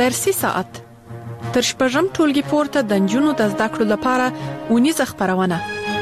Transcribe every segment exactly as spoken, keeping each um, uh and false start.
درسي ساعت تر شپږم ټولګي پورته د نجونو د زده کړو لپاره اونیزه خپرونه.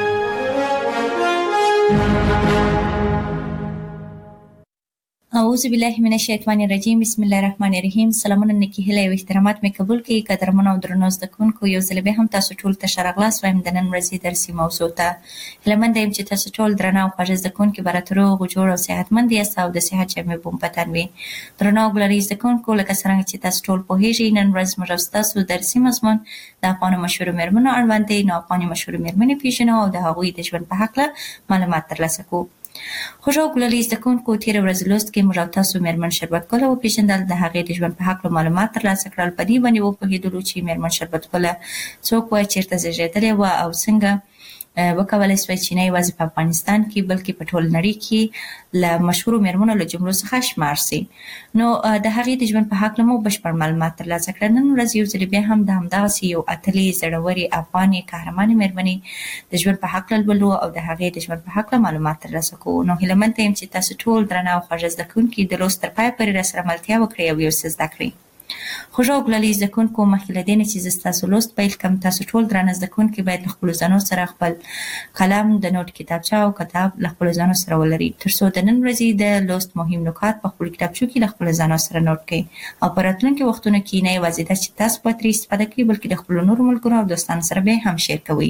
اعوذ بالله من الشیطان الرجیم. بسم الله الرحمن الرحیم. سلامونه نیکی هیله او احترامات مې قبول کړئ. قدرمن او درنو زده کوونکو، یو ځل بیا هم تاسو ټول ته ښه راغلاست وایم د نن ورځې درسي موضوع ته. هیله مند یم چې تاسو ټول درنه او خوږه زده کوونکي به راته روغ جوړ او صحتمند یاست او د صحت جامې به مو په تن وي. درنو او ګلالي زده کوونکو، لکه څرنګه چې تاسو ټول پوهیږئ، نن ورځ موږ او ستاسو درسي مضمون د افغانو مشهورو مېرمنو اړوند دی. نو افغاني مشهورو مېرمنې پېژنو او د هغوی د ژوند په هکله معلومات ترلاسه کوو. خوږو او ګلالي زده کوونکو، تېره ورځ لوست کې موږ او تاسو مېرمن شربت ګله وپېژندل، د هغې د ژوند په هکله معلومات ترلاسه کړل. په دې باندې وپوهېدلو چې مېرمن شربت ګله څوک وه، چېرته زېږېدلې وه او څنګه وکولی سوه چې نه یوازې په افغانستان کې بلکې په ټول نړۍ کې له مشهورو مېرمنو له جملو څخه شمار سي. نو د هغې د ژوند په هکله مو بشپړ معلومات ترلاسه کړل. نن ورځ یو ځل بیا هم د همدغسې یو اتلې زړورې افغانې قهرمانې مېرمنې د ژوند په هکله لولو او د هغې د ژوند په هکله معلومات ترلاسه کوو. نو هیله منده یم چې تاسو ټول درنه او خوږه زده کوونکي د لوست تر پایه پورې راسره ملتیا وکړئ او یو څه زده کړئ. خوږو او ګلالي زده کوونکو، مخکې له دې نه چې زه ستاسو لوست پیل کړم، تاسو ټول درانه زده کوونکي باید له خپلو ځانو سره خپل قلم، د نوټ کتابچه او کتاب له خپلو ځانو سره ولرئ، تر څو د نن ورځې د لوست مهم نکات په خپلو کتابچو کې له خپلو ځانو سره نوټ کړئ او په راتلونکي وختونو کې نه یوازې دا چې تاسو به ترې استفاده کوئ بلکې د خپلو نورو ملګرو او دوستانو سره به هم شیر کوئ.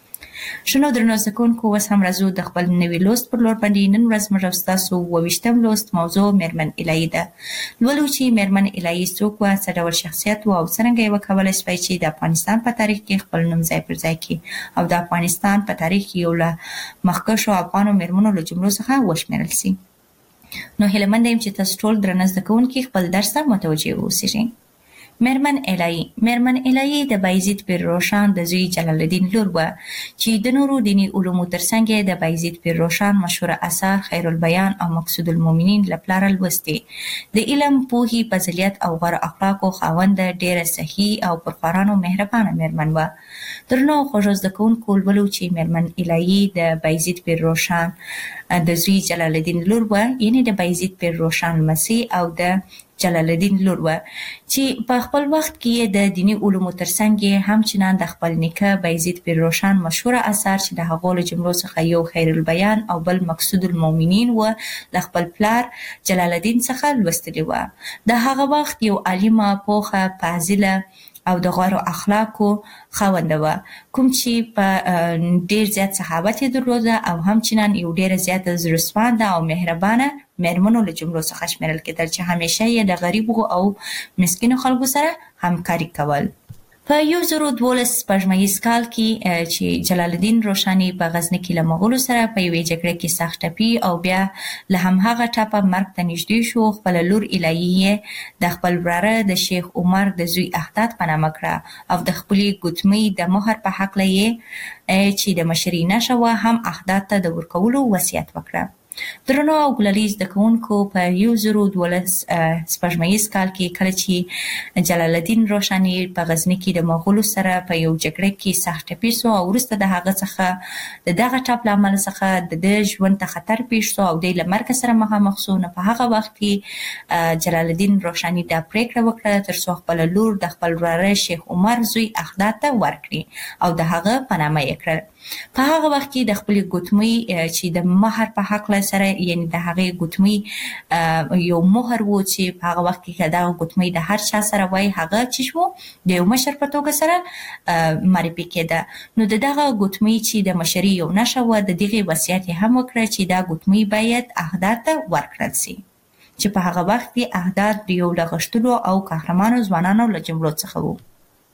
ښه نو درنو زده کوونکو، اوس هم راځو د خپل نوي لوست پر لور باندې. نن ورځ موږ او ستاسو اووه ویشتم لوست موضوع مېرمن الهي ده. لولو چې مېرمن الهي څوک وه، څه ډول شخصیت و او څرنګه یې وکولی سوای چې د افغانستان په تاریخ کې خپل نوم ځای پر ځای کړي او د افغانستان په تاریخ کې یو له مخکښو افغانو مېرمنو له جملو څخه وشمېرل سي. نو هیله منده یم چې تاسو ټول درنه زده کوونکي خپل درس ته متوجه واوسئ. مېرمن الهي مېرمن الهي د بایزید پیر روښان د زوی جلال الدین لور وه چې د نورو دیني علومو ترڅنګ یې د بایزید پیر روښان مشهوره اثار خیر البیان او مقصود المؤمنین له پلاره لوستې. د علم، پوهې، فضیلت او غوره اخلاقو خاونده، ډېره صحي او پرخوارانو مهربانه مېرمن وه. درنو او خوږو زده کوونکو، لولو چې مېرمن الهي د بایزید پیر روښان د زوی جلال الدین لور وه، یعنې د بایزید پیر روښان لمسۍ او د جلال الدین لور وه چې په خپل وخت کې یې د دیني علومو ترڅنګ یې همچنان د خپل نیکه بایزید پیر روښان مشهوره اثار چې د هغو له جملو څخه یو خیر البیان او بل مقصود المؤمنین و، له خپل پلار جلال الدین څخه لوستلې وه. د هغه وخت یو عالمه، پوخه، فاضله او د غوره اخلاقو خاونده وه، کوم چې په ډېر زیات سخاوت یې درلوده او همچنان یو ډېره زیاته زړهسوانده او مهربانه مېرمنو له جملو څخه شمېرل کېدل چې همیشه یې د غریبو او مسکینو خلکو سره همکاري کول. په یو زرو دولس سپوږمیز کال کې چې جلال الدین روښاني په غزني کې له مغولو سره په یوې جګړه کې سخت ټپي او بیا له همهغه ټپه مرګ ته نږدې شو، خپله لور الهي یې د خپل وراره د شیخ عمر د زوی احداد په نامه کړه او د خپلې ګوتمۍ د مهر په هکله یې چې د مشرۍ نښه وه هم احداد ته د ورکولو وصیت وکړه. درنو او ګلالي زده کوونکو، په یو زرو دولس سپوږمیز کال کې کله چې جلال الدین روښاني په غزني کې د مغولو سره په یو جګړه کې سخت ټپي سو او وروسته د هغه څخه د دغه ټپ له امله څخه د ده ژوند ته خطر پیښ سو او دی له مرګ سره مخامخ سو. نو په هغه وخت کې جلال الدین روښاني دا پرېکړه وکړه تر څو خپله لور د خپل وراره شیخ عمر زوی احداد ته ورکړي او د هغه په نامه یې کړل. په هغه وخت کې د خپلې ګوتمۍ چې د مهر په هکله سره، یعنې د هغې ګوتمۍ یو مهر و چې په هغه وخت کې که دغه ګوتمۍ د هر چا سره وای، هغه چې شو د یو مشر په توګه سره معرفي کېده. نو د دغه ګوتمۍ چې د مشرۍ یو نښه وه، د دغې وصیت یې هم وکړه چې دا ګوتمۍ باید احداد ته ورکړل سي چې په هغه وخت کې احداد د یو له غښتلو او قهرمانو ځوانانو له جملو څخه وو.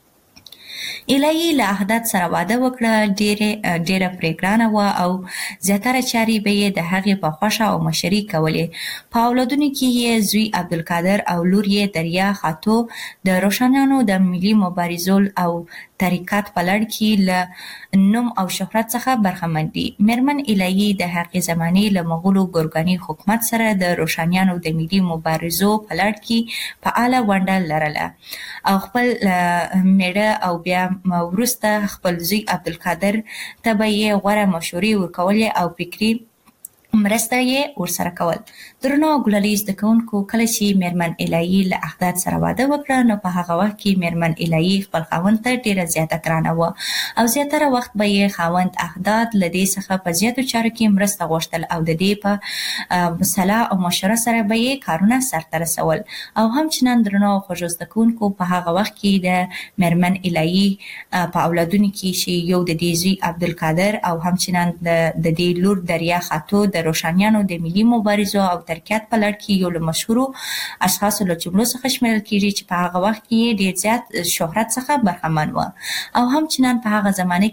الهي له احداد سره واده وکړه، ډېره ډېره پرې ګرانه وه او زیاتره چارې به یې د هغې په خوښه او مشري کولې. په اولادونو کې یې زوی عبدالقادر او لور یې دریا خاتو د روښانیانو د ملي مبارزو او طریقت په لړ کې له نوم او شهرت څخه برخمن دي. مېرمن الهي د هغې زمانې له مغولو ګورګاني حکومت سره د روښانیانو د ملي مبارزو په لړ کې فعاله ونډه لرله او خپل مېړه او بیا وروسته خپل زوی عبدالقادر ته به یې غوره مشورې ورکولې او فکري مرسته یې ورسره کول. درنو ګلالي زده کوونکو، کله چې میرمن الهي له احداد سره واده وکړه نو په هغه وخت کې میرمن الهي خپل خاوند ته ډېره زیاته ګرانه وه او زیاتره وخت به یې خاوند احداد له دې څخه په زیاتو چارو کې مرسته غوښتل او د دې په صلاح او مشوره سره به یې کارونه سرته رسول. او همچنان درنو خوږو زده کوونکو، په هغه وخت کې د میرمن الهي په اولادونو کې چې یو د دې زوی عبدالقادر او همچنان د دې لور دریا خاتو د روشانیانو د ملي مبارزو او ترکیات په لړ کې یو له مشهورو اشخاصو له جملو څخه شمیرل کېږي چې په هغه وخت کې ډېر زیات شهرت څخه برخمن وه. او همچنان په هغه زمانه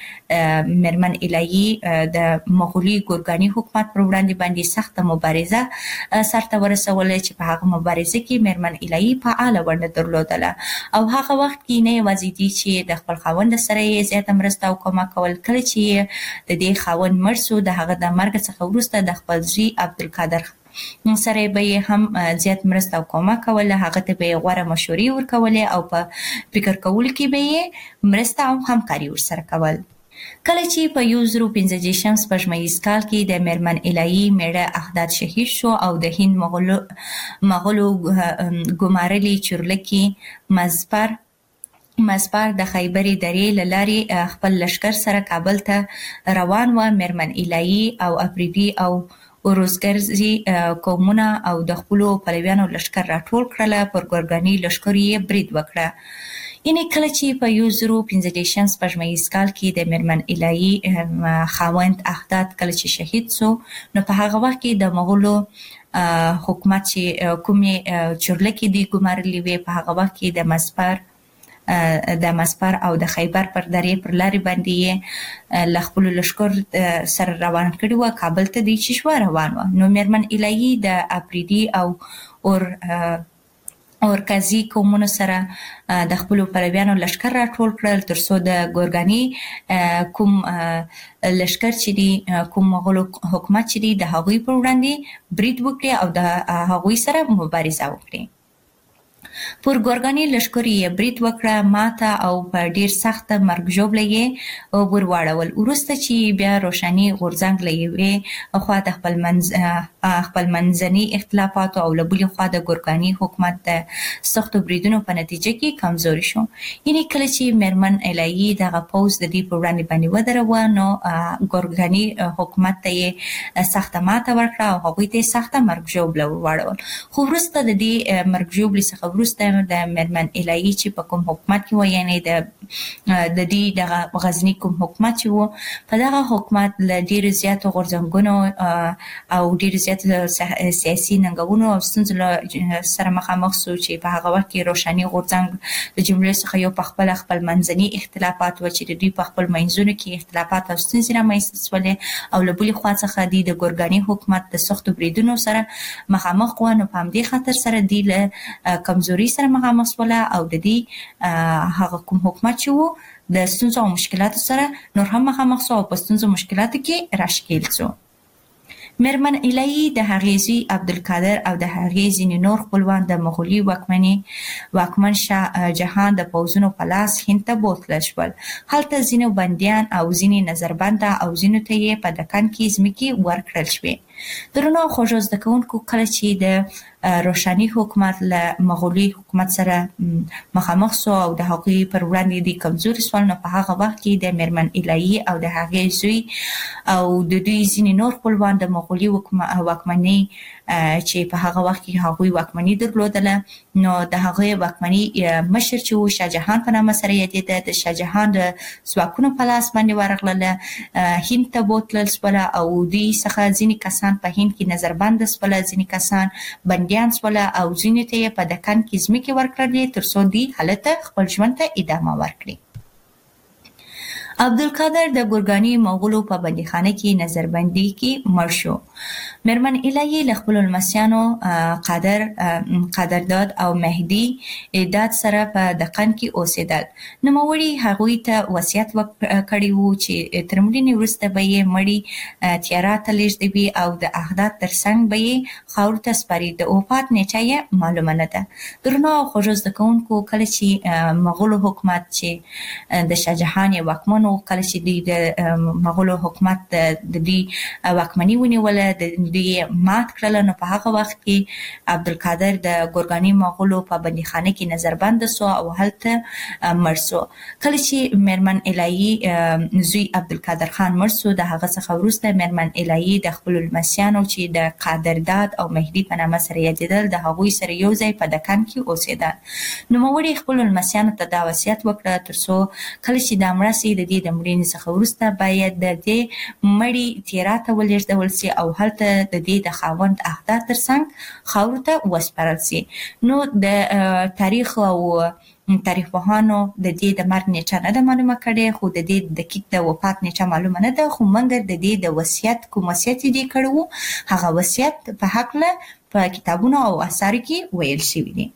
کې میرمن الهي د مغولي ګورګاني حکومت پر وړاندې باندې سخته مبارزه سرته ورسوله چې په هغه مبارزه کې میرمن الهي فعاله ونډه درلودله او هغه وخت کې نه یوازې دي چې د خپل خاوند سره یې زیاته مرسته او کومک کول، کله چې د دې خاوند مړ شو د هغه د مرګ څخه وروسته د خپل زوی عبدالقادر سره به یې هم زیات مرسته او کومک کوله. هغه ته به یې غوره مشورې ورکولې او په فکر کولو کې به یې مرسته او همکاري ورسره کول. کله چې په یو زر پنځه دېرشم سپوږمیز کال کې د میرمن الهي میړه احداد شهید شو او د هند مغولو مغولو ګمارلي چورلکي مظفر مظفر د خیبري درې له لارې خپل لښکر سره کابل ته روان و. میرمن الهي او افریدي او اوروزګرزي قومونه او د خپلو پلویانو لښکر راټول کړله. پر ګورګاني لښکرو یې برید وکړه. یعنې کله چې په یو زر پنځه دېرشم سپوږمیز کال کې د میرمن الهي خاوند احداد کله چې شهید سو نو په هغه وخت کې د مغولو حکومت چې کومې چورلکې دي ګمارلې وې، په هغه وخت کې د مظفر د مظفر او د خیبر پر درې پر لارې باندې یې له خپلو لښکر سره روان کړي وه. کابل ته دوی چې شوه روان وه. نو میرمن الهي د افریدي او اور اورکزي قومونو سره د خپلو پلویانو لښکر راټول کړل تر څو د ګورګاني کوم لښکر چې دي کوم مغولو حکومت چې دي د هغوی پر وړاندې برید وکړي او د هغوی سره مبارزه وکړي. پر ګورګاني لښکرو یې برید وکړه، ماته او په ډېر سخته مرګ ژوبله یې ور واړول. وروسته چې بیا روښاني غورځنګ له یوې خوا د خپل منځ خپل منځني اختلافاتو او له بلې خوا د ګورګاني حکومت د سختو بریدونو په نتیجه کې کمزوري شو. یعنې کله چې میرمن الهي دغه پوځ د دې پر وړاندې باندې ودروه نو ګورګاني حکومت ته یې سخته ماته ورکړه او هغوی ته یې سخته مرګ ژوبله ور واړول. خو وروسته د دې مرګ ژوبلې څخه وروسته د میرمن الهي چې په کوم حکومت کې و، یعنې د د دې دغه غزني کوم حکومت چې و، په دغه حکومت له ډېرو زیاتو غورځنګونو او ډېرو زیاتو سیاسي ننګونو او ستونزو سره مخامخ سو چې په هغه وخت کې روښاني غورځنګ د جملې څخه یو په خپله خپل منځني اختلافات و چې د دوی په خپل منځونو کې اختلافات او ستونزې رامنځته سولې او له بلې خوا څخه دوی د ګورګاني حکومت د سختو بریدونو سره مخامخ وه. نو په همدې خاطر سره دوی له کمزوري سره مخامخ سوله او د دې هغه کوم حکومت چې و د ستونزو او مشکلاتو سره نور هم مخامخ سو او په ستونزو مشکلاتو کې راښکېل سو. میرمن الهي د هغې زوی عبدالقادر او د هغې ځینې نور خپلوان د مغولي واکمنې واکمن شاه جهان د پوځونو په لاس هند ته بوتلل شول. هلته ځینو بندیان او ځینې نظربنده او ځینو ته یې په دکن کې ځمکې ورکړل شوې. درنو خوږو زده کوونکو، کله چې د روښاني حکومت له مغولي حکومت سره مخامخ سو او د هغوی پر وړاندې د کمزوري سول، نو په هغه وخت کې د میرمن الهي او د هغې زوی او د دوی ځینې نور خپلوان د مغولي واکمنۍ چې په هغه وخت کې هغوی واکمني درلودله، نو د هغې واکمني مشر چې و شاه جهان په نامه سره یادېده، د شاه جهان د ځواکونو په لاس باندې ورغلله. هند ته بوتلل سوله او دوی څخه ځینې کسان په هند کې نظربنده سوله، ځینې کسان بندیان سوله او ځینې ته یې په دکن کې ځمکې ورکړلې تر څو دوی هلته خپل ژوند ته ادامه ورکړي. عبدالقادر د ګورګاني مغولو په بندیخانه کې نظربندي کې مړ شو. مېرمن الهي له خپلو لمسیانو قادر قدرداد او مهدي داد سره په دکن کې اوسېدل. نوموړي هغوی ته وصیت کړی و چې تر مړینې وروسته به یې مړی تیاره ته لېږدوي او د احداد تر څنګ به یې خاورو ته سپاري. د وفات نیټه یې معلومه نه ده. درنو او خوږو زده کوونکو، کله چې مغولو حکومت چې د شاهجهان یې واکمن و، کله چې دوی د مغولو حکومت د دوی واکمني ونیوله، د دوی مات کړله، نو په هغه وخت کې عبدالقادر د ګورګاني مغولو په بندیخانه کې نظربند سو او هلته مړ سو. کله چې مېرمن الهي زوی عبدالقادر خان مړ سو، د هغه څخه وروسته مېرمن الهي د خپلو لمسیانو چې د قادرداد او مهدي په نامه سره یادېدل، د هغوی سره یو ځای په دکن کې اوسېدل. نوموړي خپلو لمسیانو ته دا وصیت وکړه تر څو کله چې دا مړه سي، د دې د مړینې څخه وروسته باید د دې مړي تیرا ته ولېږدول سي او هلته د دې د خاوند احداد تر څنګ خاورو ته وسپارل سي. نو د تاریخ او تاریخ پوهانو د دې د مرګ نیټه نه ده معلومه کړې، خو د دې دقیق د وفات نیټه معلومه نه ده، خو مګر د دې د وصیت کوم وصیت یې کړی و، هغه وصیت په هکله په کتابونو او اثارو کې ویل شوي دي.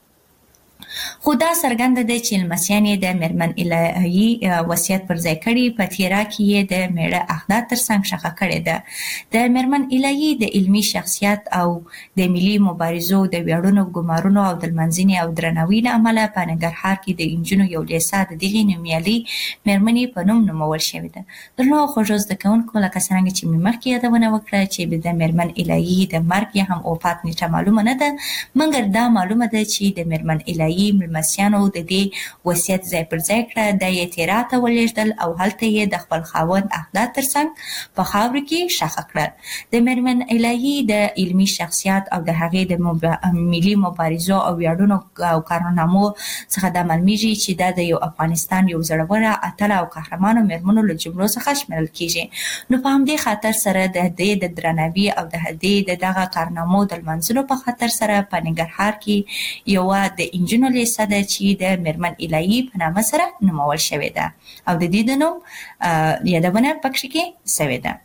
خو دا څرګنده ده چې لمسیان یې د مېرمن الهي وصیت پر ځای کړي، په تیرا کې یې د مېړه احداد تر څنګ ښخه کړې ده. د مېرمن الهي د علمي شخصیت او د ملي مبارزو د ویاړونو، ګمارونو او د لمانځنې او درناوي له امله په ننګرهار کې د انجونو یو لیسه د دغې نومیالۍ مېرمنې په نوم نومول شوې ده. درنو خوږو زده کوونکو، لکه څرنګه چې مې مخکې یادونه وکړه چې د مېرمن الهي د مرګ یا هم وفات نیټه معلومه نه ده، مګر دا معلومه ده چې د مېرمن الهي ملمسیانو د دې وصیت ځای پر ځای کړه، د یې تیرا ته ولېږدل او هلته یې د خپل خاوند احداد تر څنګ په خاورو کې ښخ کړل. د مېرمن الهي د علمي شخصیت او د هغې د ملي مبارزو او ویاړونو او کارنامو څخه دا معلومیږي چې دا د یو افغانستان یو زړوره، اتله او قهرمانو مېرمنو له جملو څخه شمیرل کیږي. نو په همدې خاطر سره د دې د درناوي او د دې د دغه کارنامو د لمانځلو په خاطر سره په ننګرهار کې یوه د انجونو لیسه ده چې د مېرمن الهي په نامه سره نومول شوې ده او د دې د نوم یادونه پکې کې شوې ده.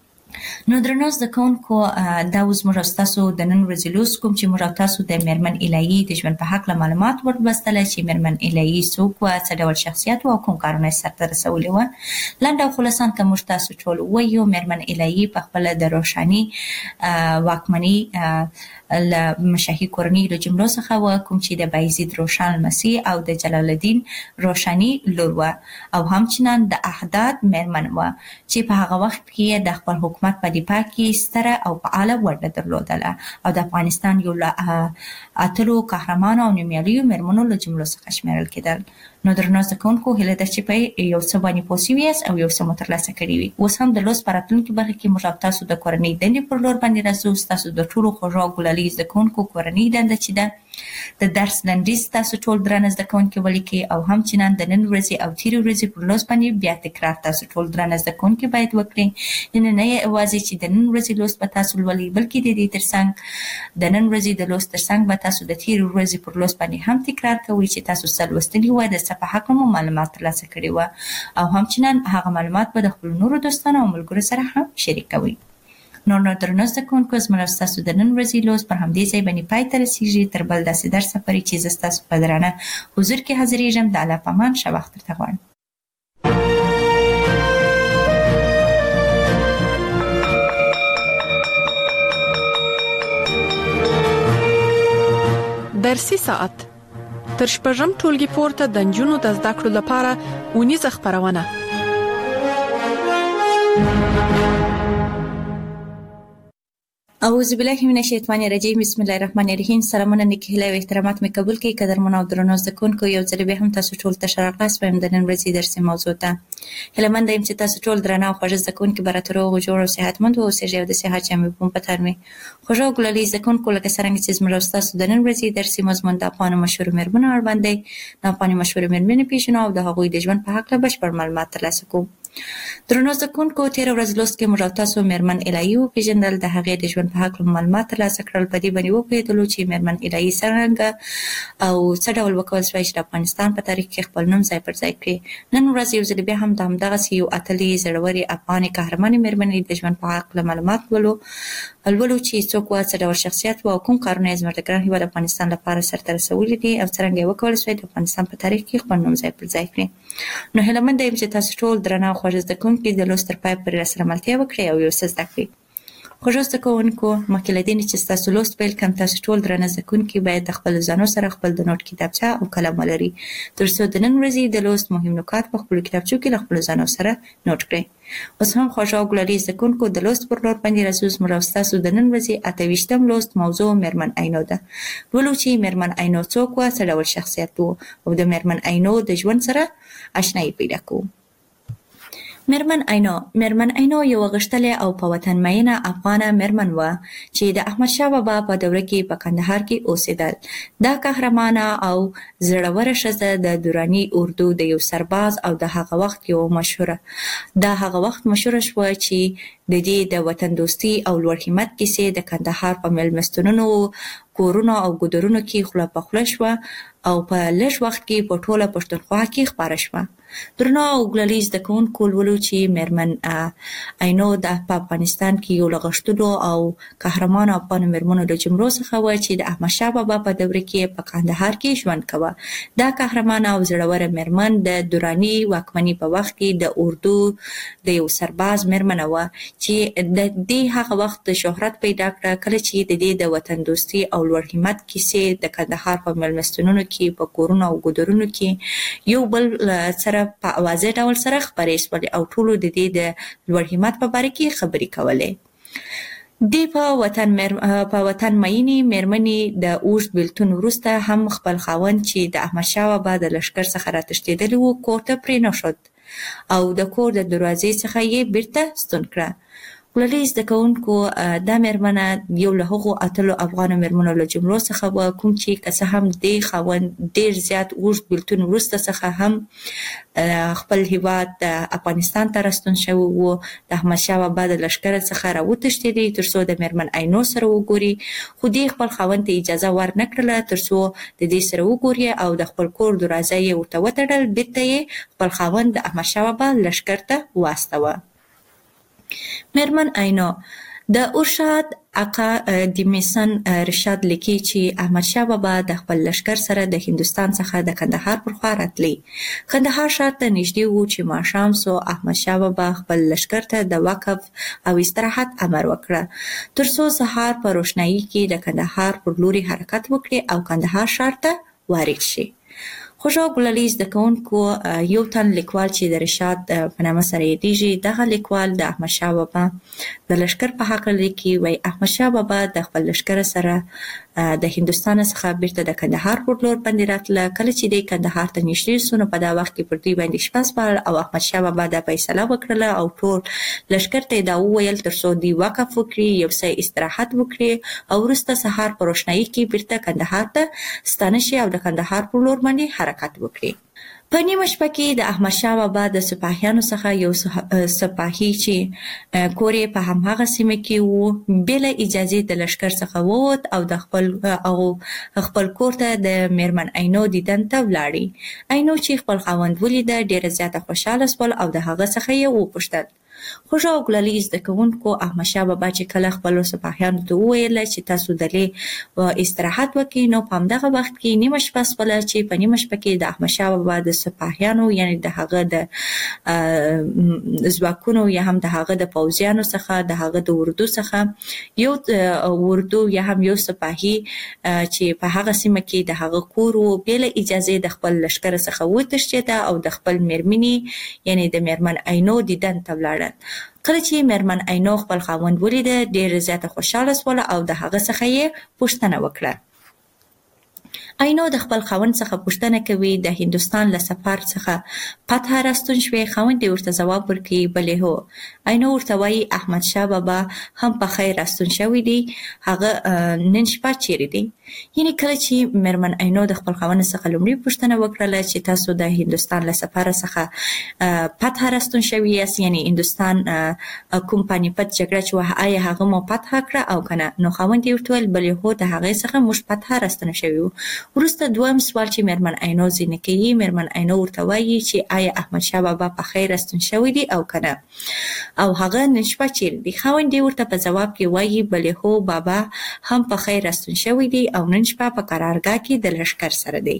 نو درنو زده کوونکو، دا اوس موږ ستاسو د نن ورځې لوست کوم چې موږ تاسو د مېرمن الهي د ژوند په هکله معلومات ورلوستله چې مېرمن الهي څوک وه، څه ډول شخصیت و او کوم کارونه یې سرته رسولي وه. لنډ او خلاصان که موږ تاسو ټول ووایو، مېرمن الهي په خپله د روښاني واکمني له شاهي کورنۍ له جملو څخه وه، کوم چې د بایزید روښان لمسي او د جلال الدین روښاني لور وه، او همچنان د احداد مېرمن وه چې په هغه وخت کې د خپل حکومت په دفاع کې ستره او فعاله ونډه درلودله او د افغانستان یو له اتلو قهرمانو او نومیالیو مېرمنو له جملو څخه شمیرل کېدل. نو درنو زده کوونکو، هیله ده چې په یو څه باندې پوه سوي یاست او یو څه مو ترلاسه کړي وي. اوس هم د لوست په راتلونکي برخه کې موږ او تاسو د کورنۍ دندې پر لور باندې راځو. ستاسو د ټولو خوږو او ګلالي زده کوونکو کورنۍ دنده چې ده د درس لنډیز تاسو ټول درانه زده کوونکي ولیکئ، او همچنان د نن ورځې او تېرې ورځې پر لوست باندې بیا تکرار تاسو ټول درانه زده کوونکي باید وکړئ. یعنې نه یوازې چې د نن ورځې لوست به تاسو لولئ، بلکې د دې تر څنګ د نن ورځې د لوست تر څنګ به تاسو د تېرې ورځې پر لوست باندې هم تکرار کوئ چې تاسو څه لوستلي وه، د څه په هکله مو معلومات ترلاسه کړي وه، او همچنان هغه معلومات به د خپلو نورو دوستانو او ملګرو سره هم شریکوئ. نو نو درنو زده کوونکو، زموږ ستاسو د نن ورځې لوست پر همدې ځای باندې پای ته رسېږي. تر بل داسې درسه پورې چې زه ستاسو په درانه حضور کې حاضرېږم، د الله په امان ښه وخت درته غواړم. درسي ساعت تر شپږم ټولګي پورته د نجونو د زده کړو لپاره اونیزه خپرونه. اعوذ بالله من الشیطان الرجیم، بسم الله الرحمن الرحیم. سلامونه، نیکې هیلې او احترامات مې قبول کړئ. قدرمنو او درنو زده کوونکو، یو ځل بیا هم تاسو ټول ته ښه راغلاست وایم د نن ورځې درسي موضوع ته. هیله مند یم چې تاسو ټول درانه او خوږ زده کوونکي به راته روغ جوړ او صحتمند واوسېږئ او د صحت جامې به مو په تن وي. خوږو او ګلالي زده کوونکو، لکه څرنګه چې زموږ او ستاسو د نن ورځې درسي مضمون د افغانو مشهورو مېرمنو اړوند دی، د افغاني مشهورو مېرمنې پېژنو او د هغوی د ژوند په هکله بشپړ معلومات ترلاسه کوو. درنو زده کوونکو، تېره ورځ لوست کې موږ او تاسو مېرمن الهي وپېژندل، د هغې د ژوند په هکله معلومات ترلاسه کړل. په دې باندې وپوهېدلو چې مېرمن الهي څرنګه او څه ډول وکول شوای چې د افغانستان په تاریخ کې خپل نوم ځای پر ځای کړي. نن ورځ یو ځل بیا هم د همدغسې یو اتلې زړورې افغانې قهرمانې مېرمنې د ژوند په هکله معلومات لولو لولو چې څوک وه، څه ډول شخصیت وه او کوم کارونه یې زموږ د ګران هېواد افغانستان لپاره سرته رسولي دي او څرنګه یې وکولی شوای د افغانستان په تاریخ کې خپل نوم ځای پر ځای کړي. نو هیله منده یم چې تاسو ټول درنه او خوږه زده کوونکي د لوست تر پای پورې راسره ملتیا وکړئ او یو څه زده کړئ. خوږو زده کوونکو، مخکې له دې نه چې ستاسو لوست پیل کړم، تاسو ټول درنه زده کوونکي باید د خپلو ځانو سره خپل د نوټ کتابچه او قلم ولري، تر څو د نن ورځې د لوست مهم نکات په خپلو کتابچو کې له خپلو ځانو سره نوټ کړئ. اوس هم خوږو او ګلالي زده کوونکو، د لوست پر لور باندې راځو. زموږ او ستاسو د نن ورځې اته ویشتم لوست موضوع مېرمن عینو ده. لولو چې مېرمن عینو څوک وه، څه ډول شخصیت و او د مېرمن عینو د ژوند سره اشنایي پیدا کوو. مېرمن عینو مېرمن عینو یوه غښتلې او په وطن مینه افغانه مېرمن وه چې د احمدشاه بابا په دوره کې په کندهار کې اوسېدل. دا قهرمانه او زړوره ښځه د دراني اردو د یو سرباز او د هغه وخت یو مشهوره دا هغه وخت مشهوره شوه چې د دې د وطن دوستي او لوړ همت کیسې د کندهار په مېلمستونونو، کورونو او ګودرونو کې خوله په خوله شوه او په لږ وخت کې په ټوله پښتونخوا کې خپاره شوه. درنو او ګلالي زده کوونکو، لولو چې مېرمن عینو د په افغانستان کې یو له غښتلو او قهرمانو افغانو مېرمنو له جملو څخه وه چې د احمدشاه بابا په دوره کې په کندهار کې ژوند کوه. دا قهرمانه او زړوره مېرمن د دراني واکمنۍ په وخت کې د اردو د یو سرباز مېرمنه وه چې د دې هغه وخت شهرت پیدا کړه کله چې د دې د وطن دوستي او لوړ همت کیسې د کندهار په مېلمستونونو کې، په کورونو او ګودرونو کې یو بل سره په اوازه ډول سره خپرې شولې او ټولو د دې د لوړ همت په باره کې خبرې کولې. دې په وطن میر... په وطن مینې مېرمنې د اوږد بېلتون وروسته هم خپل خاوند چې د احمدشاه بابا د لښکر څخه راتښتېدلی و کور ته پرېنښود او د کور د دروازې څخه یې بیرته ستون کړه. ګلالي زده کوونکو، دا مېرمنه یو له هغو اتلو افغانو مېرمنو له جملو څخه وه کوم چې که څه هم دې خاوند ډېر زیات اوږد بېلتون وروسته څخه هم خپل هېواد افغانستان ته راستون شوی و، د احمدشاه بابا د لښکره څخه راوتښتېدی تر څو د مېرمن عینو سره وګوري، خو دې خپل خاوند ته اجازه ورنه کړله تر څو د دې سره وګوري او د خپل کور دروازه یې ورته وتړل. بېرته یې خپل خاوند د احمدشاه بابا لښکر ته واستوه. مېرمن عینو د ارشاد اقا د میسن رشاد لیکي چې احمدشاه بابا د خپل لښکر سره د هندوستان څخه د کندهار پر خوا راتلی. کندهار ښار ته نږدې و چې ماښام سو. احمدشاه بابا خپل لښکر ته د وقف او استراحت امر وکړه تر څو سهار په روښنایي کې د کندهار پر لوري حرکت وکړي او کندهار ښار ته وارد شي. خوږو ګلالي زده کوونکو، یو تن لیکوال چې د رشاد په نامه سره یادیږي، دغه لیکوال د احمدشاه بابا د لښکر په هکله لیکي. وایي احمدشاه بابا د خپل لښکر سره د هندوستان څخه بیرته د کندهار پر لور باندې راتله. کله چې دی کندهار ته نږدې سو نو په دا وخت کې پر دوی باندې شپه سپارل او احمدشاه بابا دا فیصله وکړله او ټول لښکر ته یې دا وویل تر څو دوی وقف وکړي، یو څه استراحت وکړي او وروسته سهار په روښنایي کې بیرته کندهار ته ستانه شي او د کندهار پر لور باندې حرکت وکړي. په نیمه شپه کې د احمدشاه بابا د سپاهیانو څخه یو سپاهي چې کور یې په همهغه سیمه کې و بې له اجازې د لښکر څخه ووت او د خپل او خپل کور ته د مېرمن عینو دیدن ته ولاړی. عینو چې خپل خاوند ولیده ډېره زیاته خوشحاله شول او د هغه څخه یې وپوښتل. خوږو او ګلالي زده کوونکو، احمدشاه بابا چې کله خپلو سپاهیانو ته وویل چې تاسو دلې استراحت وکړئ نو په همدغه وخت کې نیمه شپه شوله چې په نیمه شپه کې د احمدشاه بابا د سپاهیانو یعنې د هغه د ځواکونو یا هم د هغه د پوځیانو څخه د هغه د اردو څخه یو اردو یا هم یو سپاهي چې په هغه سیمه کې د هغه کور و بې له اجازې د خپل لښکر څخه وتښتېده او د خپل مېرمنې یعنې د مېرمن عینو دیدن ته ولاړل. کله چې مېرمن عینو خپل خاوند ولیده ډېره زیاته خوشحاله شوله او د هغه څخه یې پوښتنه وکړه. عینو د خپل خاوند څخه پوښتنه کوي د هندوستان له سفر څخه پته راستون شوې. خاوند یې ورته ځواب ورکوي بلې هو. عینو ورته وایي احمد شاه بابا هم په خیر راستون شوی دی، هغه نن شپه چیرې دی. یعنې کله چې میرمن عینو د خپل خاوند څخه لومړی پوښتنه وکړله چې تاسو د هندوستان له سفر څخه پته راستون شوي یاست، یعنې هندوستان کوم پانیپت جګړه چې وه آیا هغه مو پته کړه او که نه، نو خاوند یې ورته وویل بلې هو د هغې څخه موږ پته راستانه شوي وو. وروسته دویم سوال چې میرمن عینو ځینې کوي، میرمن عینو ورته وایي چې آیا احمد شاه بابا په خیر راستون شوی دی او که نه، او هغه نن شپه چیرې دی. خاوند یې ورته په ځواب کې وایي بلې هو بابا هم په خیر راستون شوی دی او نن شپه په قرارګاه کې د لښکر سره دی.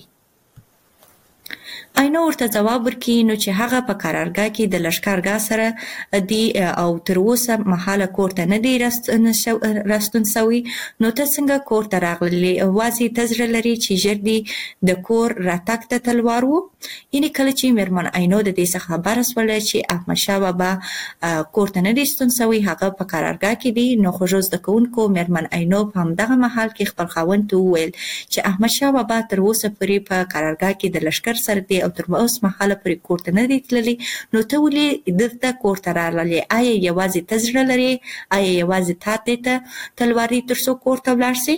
عینو ورته ځواب ورکوي نو چې هغه په قرارګاه کې د لښکرګاه سره دی او تر اوسه مهاله کور ته نه دی راستون سوی، نو ته څنګه کور ته راغلې؟ وازې ته زړه لري چې ژر دې د کور راتګ ته تلوار و. یعنې کله چې میرمن عینو د دې څخه خبره شوله چې احمد شاه بابا کور ته نه دی ستون سوی، هغه په قرارګاه کې دی، نو خوږو زده کوونکو میرمن عینو په همدغه مهال کې خپل خاوند ته وویل چې احمد شاه بابا تر اوسه پورې په قرارګاه کې د لښکر سره دی او تر اوسه مهاله پورې کور ته نه دی تللی، نو ته ولې دلته کور ته راغلې؟ آیا یوازې ته زړه لرې؟ آیا یوازې تا دې ته تلواري تر څو کور ته ولاړ سې؟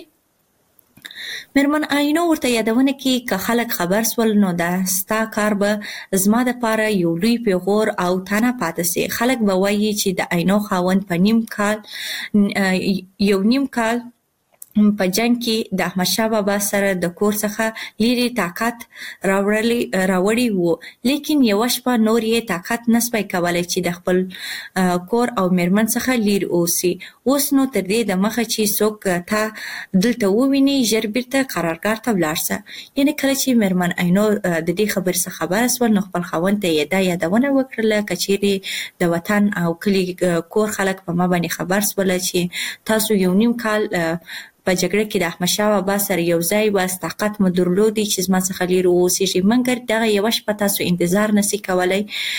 میرمن عینو ورته یادونه کوي که خلک خبر سول نو دا ستا کار به زما دپاره یو لوی پیغور او تانه پاتې سي. خلک به وایي چې د عینو خاوند په نیم کال یو نیم کال په جنګ کې د احمد شاه بابا سره د کور څخه لیرې طاقت راوړی وو، لیکن یوه شپه نور یې طاقت نسوی کولی چې د خپل کور او میرمن څخه لیر اوسي. اوس نو تر دې د مخه چې څوک تا دلته وویني ژر بیرته قرارګاه ته ولاړ سه. یعنې کله چې میرمن عینو د دې خبرې څخه خبره سول نو خپل خاوند ته یې دا یادونه وکړله که چیرې د وطن او کلي کور خلک په ما باندې خبر سوله چې تاسو یو نیم کال په جګړه کې د احمد شاه بابا سره یو ځای واست، طاقت مو درلودی چې زما څخه لرې واوسېږئ، مګر دغه یوه شپه تاسو انتظار نسئ کولی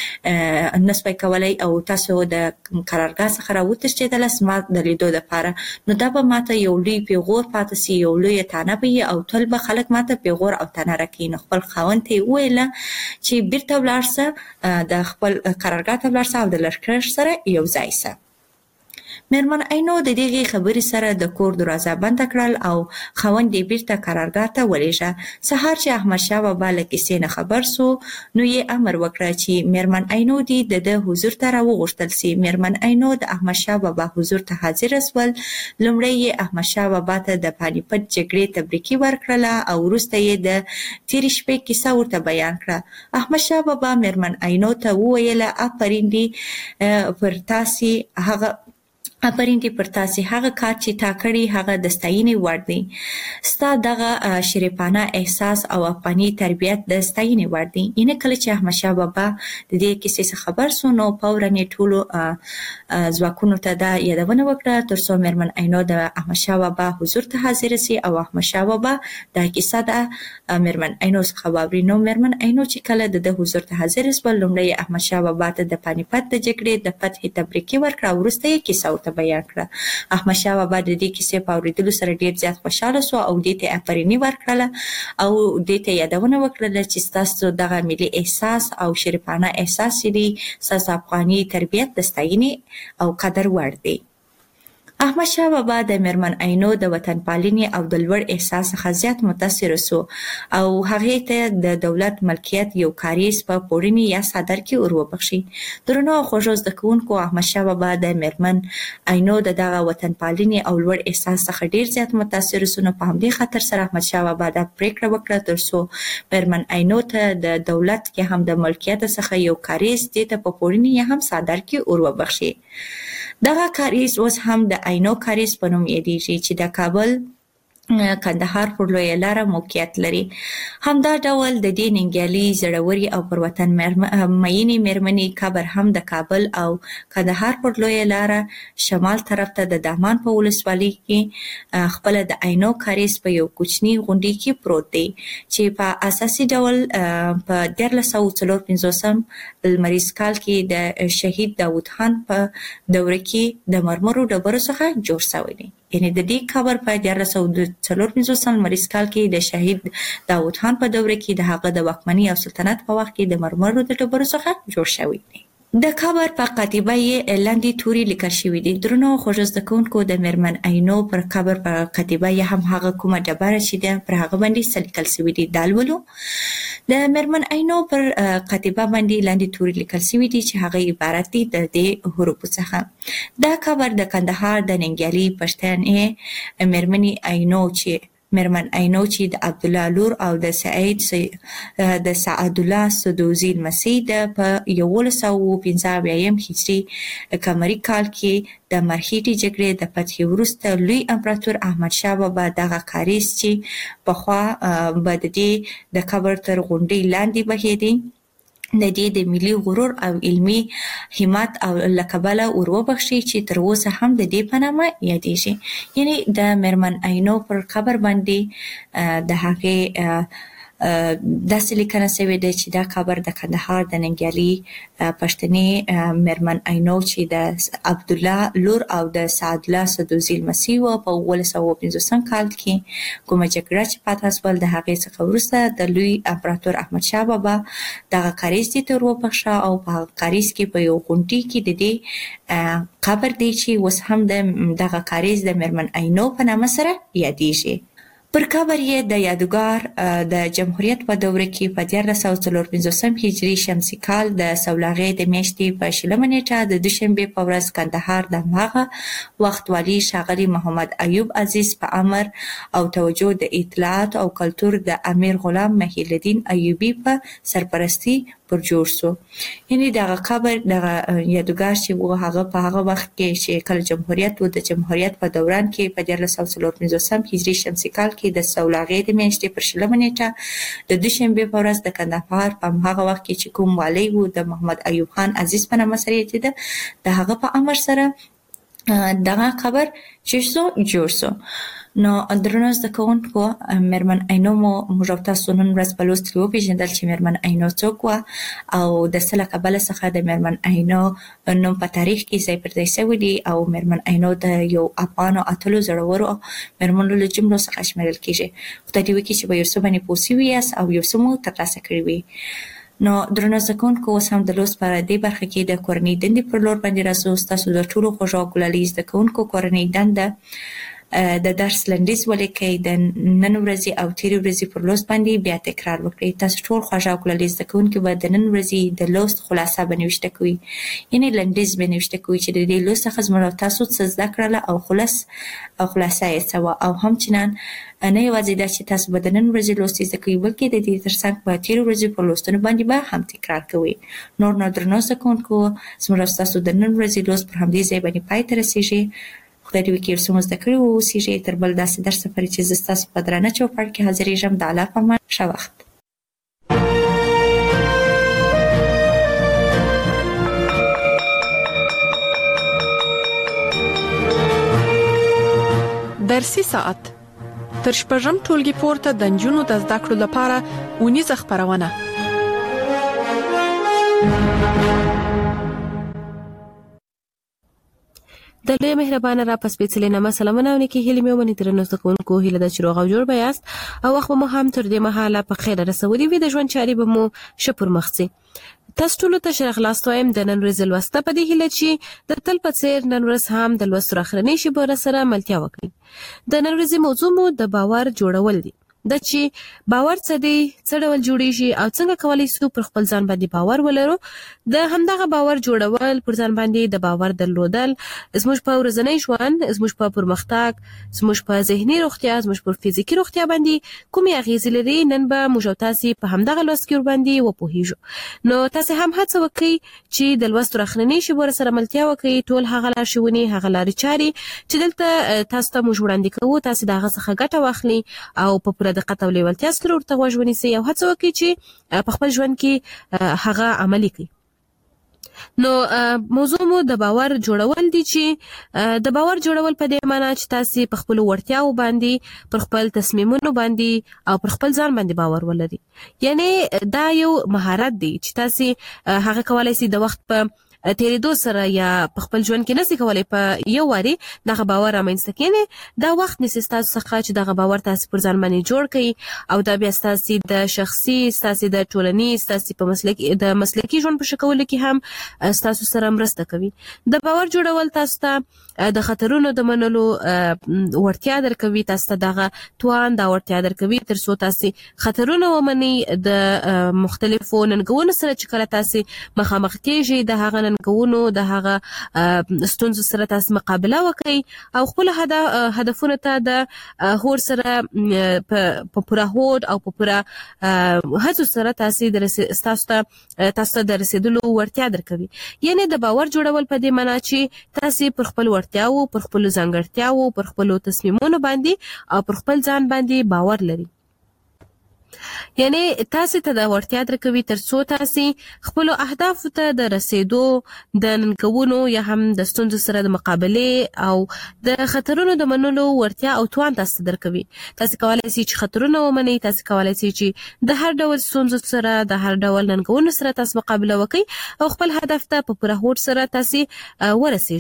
نسوی کولی او تاسو د قرارګاه څخه راوتښتېدلاست زما د لیدو دپاره، نو دا به ماته یو لوی پیغور پاتې سي، یو لویه تانه به وي او تل به خلک ماته پیغور او تانه راکوي. نو خپل خاوند ته یې وویله چې بیرته ولاړ سه، د خپل قرارګاه ته ولاړ سه او د لښکر سره یو ځای سه. میرمن عینو د دغې خبرې سره د کور دروازه بنده کړل او خاوند یې بیرته قرارګاه ته ولېږه. سهار چې احمد شاه بابا له کیسې نه خبر سو نو یې امر وکړه چې میرمن عینو دې د ده حضور ته راوغوښتل سي. میرمن عینو د احمد شاه بابا حضور ته حاضره سول. لومړی یې احمد شاه بابا ته د پانیپت جګړې تبریکي ورکړله او وروسته یې د تېرې شپې کیسه ورته بیان کړه. احمد شاه بابا میرمن عینو ته وویله آفرین دې پر تاسې هغه آفرین دې پر تاسې هغه کار چې تا کړی هغه د ستاینې وړ دی. ستا دغه شریفانه احساس او افغاني تربیت د ستاینې وړ دی. یعنې کله چې احمد شاه بابا د دې کیسې څخه خبر سو نو فوراً یې ټولو ځواکونو ته دا یادونه وکړه تر څو میرمن عینو د احمد شاه بابا حضور ته حاضره سي او احمد شاه بابا دا کیسه د میرمن عینو څخه واوري. نو میرمن عینو چې کله د ده حضور ته حاضره سول لومړی یې احمد شاه بابا ته د پانیپت د جګړې د فتح تبریکي ورکړه او وروسته یې کیسه ورته بیان کړه. احمد شاه بابا د دې کیسې په اورېدلو سره ډېر زیات خوشحاله سو او دې ته آفریني ورکړله او دې ته یادونه وکړله چې ستاسو دغه ملي احساس او شریفانه احساس چې دی ستاسو افغاني تربیت د ستاینې او قدر وړ دی. احمد شاه بابا د میرمن عینو د وطن پالنې او د لوړ احساس څخه زیات متاثر سو او هغې ته د دولت ملکیت یو کاریز په پوړني یا څادر کې ور وبخښي. درنو او خوږو زده کوونکو، احمد شاه بابا د میرمن عینو د دغه وطن پالنې او لوړ احساس څخه ډېر زیات متاثر سو، نو په همدې خاطر سره احمد شاه بابا دا پریکړه وکړه تر څو میرمن عینو ته د دولت کې هم د ملکیت څخه یو کاریز دې ته په پوړني یا هم څادر کې ور وبخښي. دغه کاریز اوس هم د عینو کاریز په نوم یادیږي چې د کابل کندهار پر لویه لاره موقعیت لري. همدا ډول د دې ننګیالي زړورې او پر وطن مینې میرمنې قبر هم د کابل او کندهار پر لویه لاره شمال طرف ته د دامان په ولسوالۍ کې خپله د عینو کاریز په یو کوچني غونډۍ کې پروت دی چې په اساسي ډول په دیارلس سوه څلور پنځوسم لمریز کال کې د شهید داود خان په دوره کې د مرمرو ډبرو څخه جوړ شوی دی. یعنی د دې قبر په دیارلس سوه څلور پنځوس لمریز کال کې د شهید داود خان په دوره کې د هغه د واکمنۍ او سلطنت په وخت کې د مرمرو د ډبرو څخه جوړ شوی دی. د قبر په قطیبه یې لاندې توري لیکل شوي دي. درنو خوږ زده کوونکو د میرمن عینو پر قبر په قطیبه یې هم هغه کومه ډبره چې ده پر هغه باندې څه لیکل شوي دي دا لولو. د میرمن عینو پر قطیبه باندې لاندې توري لیکل شوي دي چې هغه عبارت دي د دې حروفو څخه. دا قبر د کندهار د ننګیالي پښتنې میرمنې عینو چې میرمن عینو چې د عبدالله لور او د سعید د سعدالله سدوزي لمسۍ ده په یولس سوه پنځه اویایم هجري قمري کال کې د مرهټې جګړې د فتحې وروسته لوی امپراتور احمدشاه بابا دغه کاریز چې پخوا به د دې د قبر تر غونډۍ لاندې بهېدی د دې د ملي غرور او علمي همت او له کبله ور وبخښي چې تر اوسه هم د دې په نامه یادېږي. یعنی د میرمن عینو پر قبر باندې د هغې داسې لیکنه شوې ده چې دا قبر د کندهار د ننګیالي پښتنې میرمن عینو چې د عبدالله لور او د سعدالله سدوزي لمسۍ وه په اوولس سوه پنځوسم کال کې کومه جګړه چې پاتې شول د هغې څخه وروسته د لوی امپراتور احمدشاه بابا دغه کاریز دې ته ور وبخښه او په هغه کاریز کې په یو غونډۍ کې د دې قبر دی چې اوس هم د دغه کاریز د میرمن عینو په نامه سره یادېږي. پر قبر یې د یادګار د جمهوریت په دوره کې په دیارلس سوه څلور پنځوسم هجري شمسي کال د سولاغې د میاشتې په شلمه نیټه د دوشنبې په ورځ کندهار د هماغه وخت والي ښاغلي محمد ایوب عزیز په امر او توجه د اطلاعات او کلتور د امیر غلام محی الدین ایوبي په سرپرستي پر جوړ سو. یعنی دغه قبر دغه یادګار چې و هغه په هغه وخت کې چې کله جمهوریت و د جمهوریت په دوران کې په دیارلس سوه څلور پنځوسم هجري شمسي کال کې د سولاغې د میاشتې پر شلمه نیټه د دوشنبې په ورځ د کندهار په هماغه وخت کې چې کوم والی و د محمد ایوب خان عزیز په نامه سره یادېده د هغه په امر سره دغه قبر چې سو جوړ سو. نو درنو زده کوونکو میرمن عینو مو موږ او تاسو نن ورځ په لوست کې وپېژندل چې میرمن عینو څوک وه او د څه له کبله څخه د میرمن عینو نوم په تاریخ کې ځای پر ځای شوی دی او میرمن عینو د یو افغانو اتلو زړورو میرمنو له جملو څخه شمیرل کېږي. خدای دې وکړي چې په یو څه باندې پوه سوي یاست او یو څه مو ترلاسه کړي وي. نو درنو زده کوونکو اوس هم د لوست په دې برخه کې د کورنۍ دندې پر لور باندې راځو. ستاسو د ټولو خوږو او ګلالي زده کوونکو کورنۍ دنده د درس لنډیز ولیکئ، د نن ورځې او تېرې ورځې پر لوست باندې بیا تکرار وکړئ. تاسو ټول خوږه او ګلالي زده کوونکي به د نن ورځې د لوست خلاصه به نوشته کوئ، یعنې لنډیز به نوشته کوئ چې د دې لوست څخه زموږ او تاسو څه زده کړله او خلاص او خلاصه یې څه وه. او همچنان نه یوازې دا چې تاسو به د نن ورځې لوست زده کوئ بلکې د دې ترڅنګ په تېرو ورځې پر لوستونو باندې به هم تکرار کوئ. نور نو درنو زده کوونکو زموږ او ستاسو د نن ورځې لوست پر همدې ځای باندې پای ته رسېږي. خدای دې وکړي یو څه مو زده کړي واوسېږئ. تر بل داسې درسه پورې چې زه ستاسو په درانه چوپړ کې حاضرېږم. د الله په امان، ښه وخت. درسي ساعت تر شپږم ټولګي پورته د نجونو د زده کړو لپاره اونیزه خپرونه. د لوی مهربانه را پس پیڅلې نامه سلامونه او نیکی هیلې مې ونې درنو زده کوونکو هیله ده چې روغ او جوړ به یاست او وخت به مو هم تر دې مهاله په خیر رسولي وي. د ژوند چارې به مو ښه پر مخ ځي. تاسو ټولو ته ښه راغلاست وایم د نن ورځې لوسته په دې هیله چې د تل په څېر نن ورځ هم د لوستو اخرنۍ شیبو سره ملتیا وکړئ. د نن ورځې موضوع مو د باور جوړول دي. دا چې باور څه دی، څه ډول جوړیږي او څنګه کولی شو پر خپل ځان باندې باور ولرو. د همدغه باور جوړول، پر ځان باندې د باور درلودل زموږ په ورځنی ژوند، زموږ په پرمختګ، زموږ په ذهني روغتیا، زموږ په فزیکي روغتیا باندې کومې اغیزې لري. نن به موږ او تاسې په همدغه لوست کې ورباندې وپوهیږو. نو تاسې هم هڅه وکړئ چې د لوست اخرنۍ شیبو سره ملتیا وکړئ. ټول هغه لارښوونې، هغه لارې چارې چې دلته تاسو ته موږ وړاندې کوو، تاسې د هغه څخه ګټه واخلئ او په پوره دقت او لیوالتیا سره ورته غوږ ونیسئ او هڅه وکړئ چې په خپل ژوند کې هغه عملي کړئ. نو موضوع مو د باور جوړول دي چې د باور جوړول په دې معنی چې تاسې په خپلو وړتیاو باندې، پر خپل تصمیمونو باندې او پر خپل ځان باندې باور ولرئ. یعنی دا یو مهارت دی چې تاسې هغه کولی شئ د وخت په تیرېدو سره یا په خپل ژوند کې نسی کولای په یو واري دغه باور رامنځته کینې دا وخت نسی تاسو څخه چې دغه باور تاسو پر ځان باندې جوړ کړئ او دا بیا تاسو د شخصي تاسو د ټولنیز تاسو په مسلکي د مسلکي ژوند په شکل کې هم تاسو سره مرسته کوي د باور جوړول تاسو ته د خطرونو د منلو ورتیا درکوي تاسو ته دغه توان دا ورتیا درکوي تر څو تاسو خطرونه ومني د مختلفو ننګونو سره چې کله تاسو مخامخ کیږئ د هغه ننګونو د هغه ستونزو سره تاسو مقابله وکړئ او خپل هدفونه ته د هور سره په پوره هوډ او په پوره هڅو سره تاسو د تاسو ته تاسو د رسیدلو ورتیا درکوي یعنی د باور جوړول په دې معنی چې تاسو پر خپل ورتیاو پر خپل ځانګړتیاو پر خپل تصمیمونو باندې او پر خپل ځان باندې باور لري یعنی تاسو ته د ورتیا درکوي تر څو تاسو خپل اهداف ته د رسیدو د ننګونو یا هم د ستونزو سره د مقابله او د خطرونو د منلو ورتیا او توان تاسو درکوي تاسو کولای شئ چې خطرونه ومنئ تاسو کولای شئ چې د هر ډول ستونزو سره د هر ډول ننګونو سره تاسو مقابله وکړئ او خپل هدف ته په پوره هوډ سره تاسو ورسئ